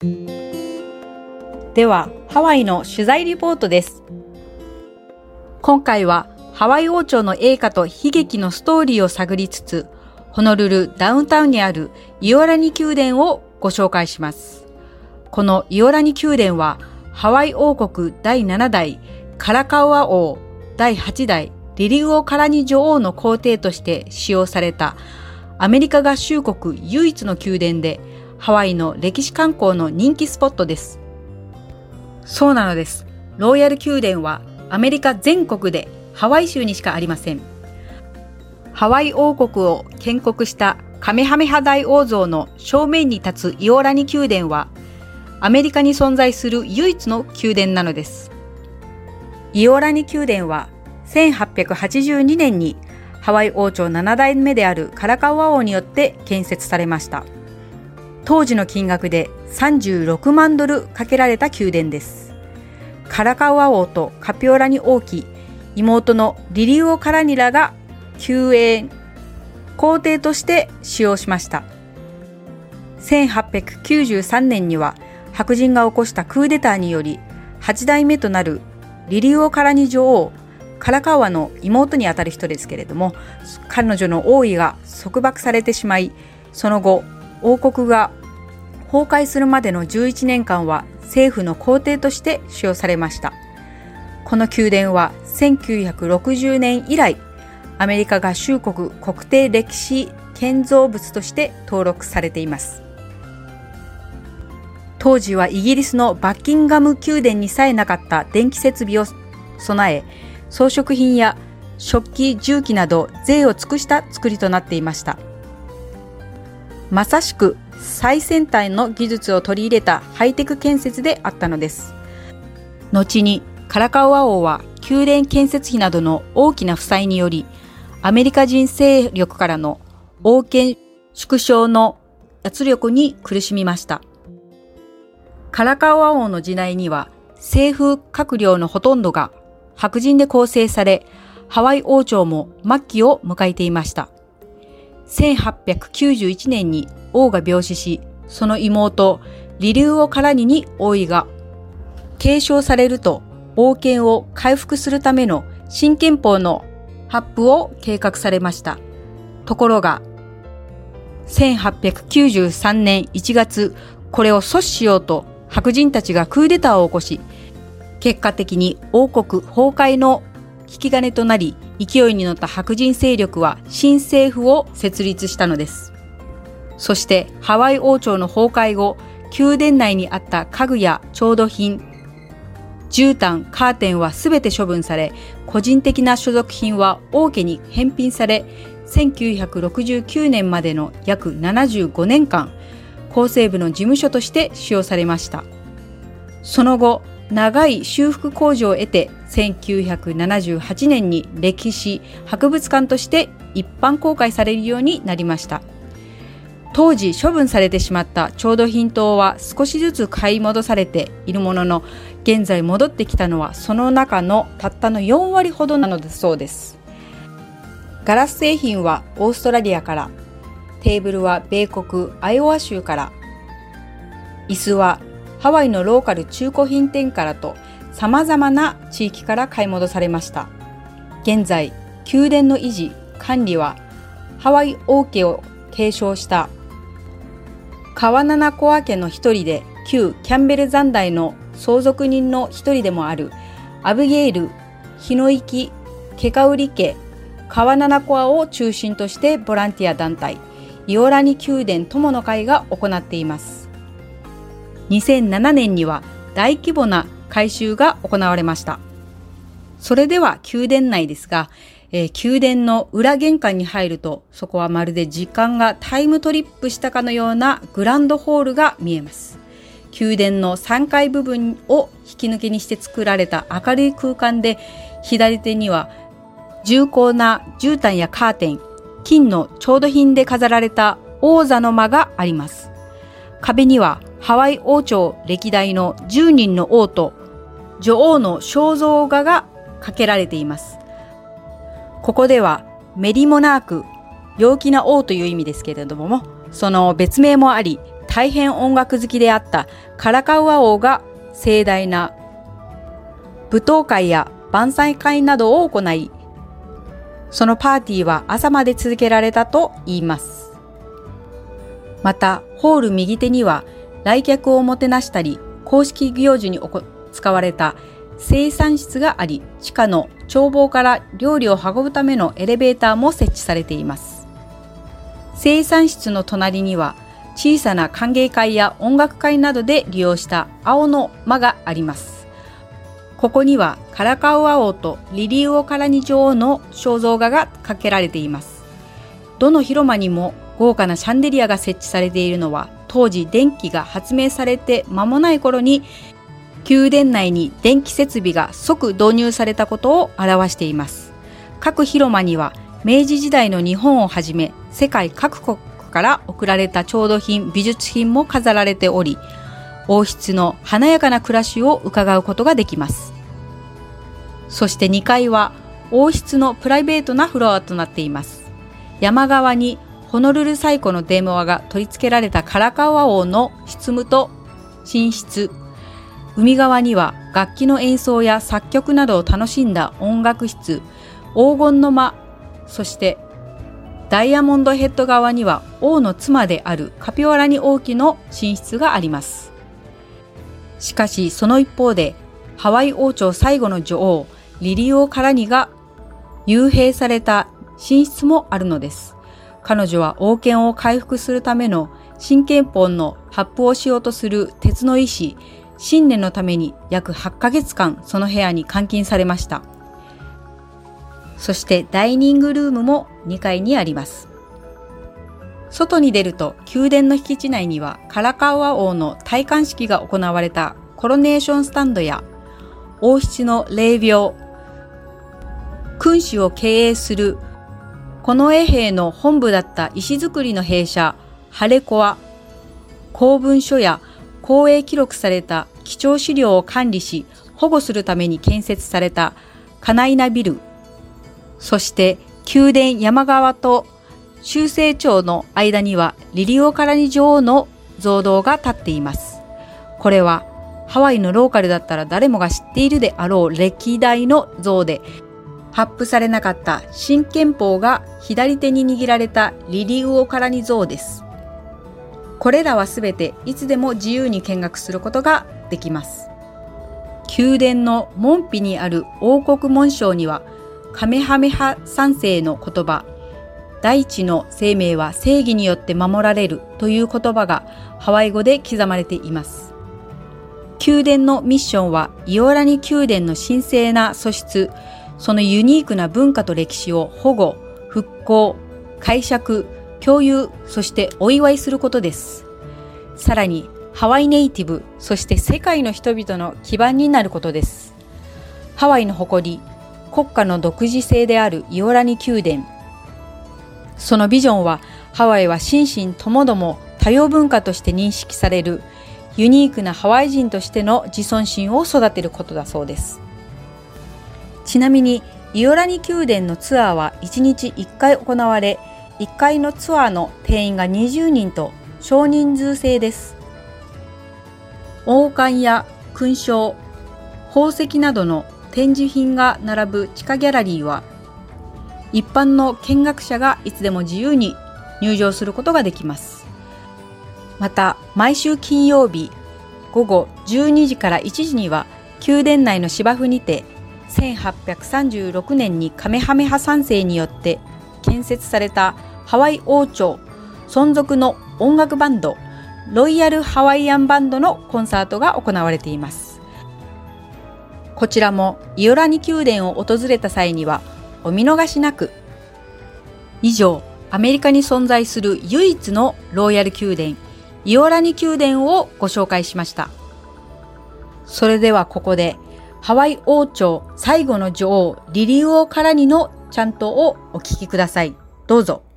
では、ハワイの取材リポートです。今回はハワイ王朝の栄華と悲劇のストーリーを探りつつ、ホノルルダウンタウンにあるイオラニ宮殿をご紹介します。このイオラニ宮殿は、ハワイ王国第7代カラカウア王、第8代リリウオ・カラニ女王の皇帝として使用されたアメリカ合衆国唯一の宮殿で、ハワイの歴史観光の人気スポットです。そうなのです。ロイヤル宮殿はアメリカ全国でハワイ州にしかありません。ハワイ王国を建国したカメハメハ大王像の正面に立つイオラニ宮殿は、アメリカに存在する唯一の宮殿なのです。イオラニ宮殿は1882年にハワイ王朝7代目であるカラカウア王によって建設されました。当時の金額で36万ドルかけられた宮殿です。カラカウア王とカピオラニ王妃、妹のリリウオ・カラニラが宮宴皇帝として使用しました。1893年には白人が起こしたクーデターにより、8代目となるリリウオ・カラニ女王、カラカウアの妹にあたる人ですけれども、彼女の王位が束縛されてしまい、その後王国が崩壊するまでの11年間は政府の皇帝として使用されました。この宮殿は1960年以来、アメリカ合衆国国定歴史建造物として登録されています。当時はイギリスのバッキンガム宮殿にさえなかった電気設備を備え、装飾品や食器、重機など贅を尽くした作りとなっていました。まさしく最先端の技術を取り入れたハイテク建設であったのです。後にカラカウア王は宮殿建設費などの大きな負債により、アメリカ人勢力からの王権縮小の圧力に苦しみました。カラカウア王の時代には政府閣僚のほとんどが白人で構成され、ハワイ王朝も末期を迎えていました。1891年に王が病死し、その妹リリウオ・カラニに王位が継承されると、王権を回復するための新憲法の発布を計画されました。ところが1893年1月、これを阻止しようと白人たちがクーデターを起こし、結果的に王国崩壊の引き金となり、勢いに乗った白人勢力は新政府を設立したのです。そしてハワイ王朝の崩壊後、宮殿内にあった家具や調度品、絨毯、カーテンはすべて処分され、個人的な所属品は王家に返品され、1969年までの約75年間、構成部の事務所として使用されました。その後、長い修復工事を得て、1978年に歴史博物館として一般公開されるようになりました。当時処分されてしまった調度品等は少しずつ買い戻されているものの、現在戻ってきたのはその中のたったの4割ほどなのだそうです。ガラス製品はオーストラリアから、テーブルは米国アイオワ州から、椅子はハワイのローカル中古品店からと、様々な地域から買い戻されました。現在、宮殿の維持・管理はハワイ王家を継承したカワナナコア家の一人で、旧キャンベル残代の相続人の一人でもあるアブゲイル・ヒノイキ・ケカウリ家カワナナコアを中心としてボランティア団体イオラニ宮殿友の会が行っています。2007年には大規模な改修が行われました。それでは宮殿内ですが、宮殿の裏玄関に入ると、そこはまるで時間がタイムトリップしたかのようなグランドホールが見えます。宮殿の3階部分を引き抜きにして作られた明るい空間で、左手には重厚な絨毯やカーテン、金の調度品で飾られた王座の間があります。壁にはハワイ王朝歴代の10人の王と女王の肖像画が掛けられています。ここではメリモナーク、陽気な王という意味ですけれども、その別名もあり、 大変音楽好きであったカラカウア王が盛大な舞踏会や晩餐会などを行い、そのパーティーは朝まで続けられたと言います。また、ホール右手には来客をもてなしたり、公式行事に使われた生産室があり、地下の厨房から料理を運ぶためのエレベーターも設置されています。生産室の隣には小さな歓迎会や音楽会などで利用した青の間があります。ここにはカラカウア王とリリウオカラニ女王の肖像画が掛けられています。どの広間にも豪華なシャンデリアが設置されているのは、当時電気が発明されて間もない頃に宮殿内に電気設備が即導入されたことを表しています。各広間には明治時代の日本をはじめ世界各国から贈られた調度品、美術品も飾られており、王室の華やかな暮らしを伺うことができます。そして2階は王室のプライベートなフロアとなっています。山側にホノルル最古の電話が取り付けられたカラカウア王の執務と寝室、海側には楽器の演奏や作曲などを楽しんだ音楽室、黄金の間、そしてダイヤモンドヘッド側には王の妻であるカピオラニ王妃の寝室があります。しかしその一方で、ハワイ王朝最後の女王リリオ・カラニが幽閉された寝室もあるのです。彼女は王権を回復するための新憲法の発布をしようとする鉄の意志、信念のために約8ヶ月間その部屋に監禁されました。そしてダイニングルームも2階にあります。外に出ると宮殿の敷地内にはカラカウア王の戴冠式が行われたコロネーションスタンドや王室の霊廟、君主を経営する近衛兵の本部だった石造りの兵舎ハレコア、公文書や公営記録された貴重資料を管理し保護するために建設されたカナイナビル、そして宮殿山側と修正庁の間にはリリオカラニ女王の像堂が立っています。これはハワイのローカルだったら誰もが知っているであろう歴代の像で、発布されなかった新憲法が左手に握られたリリウオカラニ像です。これらはすべていつでも自由に見学することができます。宮殿の門扉にある王国紋章にはカメハメハ3世の言葉、大地の生命は正義によって守られるという言葉がハワイ語で刻まれています。宮殿のミッションはイオラニ宮殿の神聖な素質、そのユニークな文化と歴史を保護、復興、解釈、共有、そしてお祝いすることです。さらにハワイネイティブ、そして世界の人々の基盤になることです。ハワイの誇り、国家の独自性であるイオラニ宮殿。そのビジョンは、ハワイは心身ともども多様文化として認識されるユニークなハワイ人としての自尊心を育てることだそうです。ちなみにイオラニ宮殿のツアーは1日1回行われ、1回のツアーの定員が20人と少人数制です。王冠や勲章、宝石などの展示品が並ぶ地下ギャラリーは、一般の見学者がいつでも自由に入場することができます。また、毎週金曜日午後12時から1時には、宮殿内の芝生にて、1836年にカメハメハ3世によって建設されたハワイ王朝存続の音楽バンド、ロイヤルハワイアンバンドのコンサートが行われています。こちらもイオラニ宮殿を訪れた際にはお見逃しなく。以上、アメリカに存在する唯一のロイヤル宮殿、イオラニ宮殿をご紹介しました。それではここでハワイ王朝最後の女王リリウオ・カラニのチャントをお聞きください。どうぞ。